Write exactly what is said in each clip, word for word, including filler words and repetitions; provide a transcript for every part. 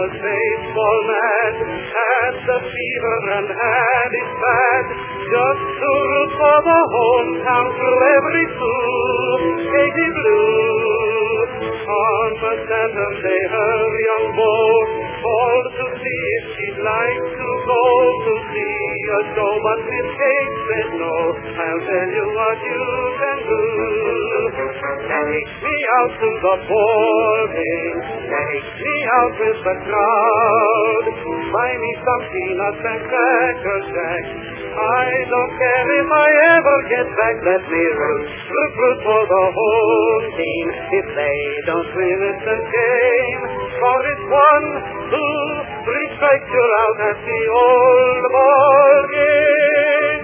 was baseball mad, had the fever and had it bad, just to root for the hometown through every school, Katie Blue. On the Saturday, her young beau called to see if she'd like to go to see a show, but Miss Kate said no. I'll tell you what you can do. Take me out to the ball game, take me out with the crowd, buy me some peanuts and cracker jack. I don't care if I ever get back, let me root, root, root for the home team. If they don't win, it's a shame, for it's one, two, three strikes, you're out at the old ball game.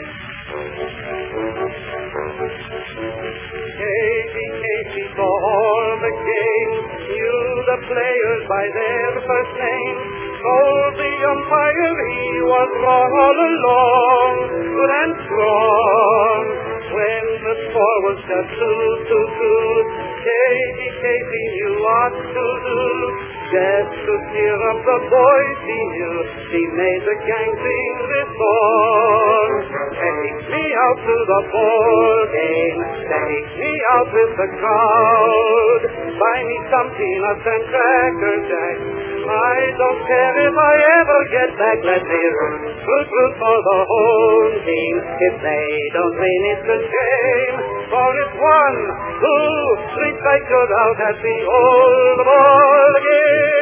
Katie, Katie saw all the games, knew the players by their first name, told the umpire he was wrong all along, good and strong. When the score was just two, two, two, Katie, Katie knew what to do, just to cheer up the boys he knew. She made the gang sing this song. Take me out to the ball game, take me out with the crowd, buy me some peanuts and cracker jack. I don't care if I ever get back, let me root, root, root for the home team. If they don't win, it's a shame, for it's one, two, three strikes, you're out at the old ball game.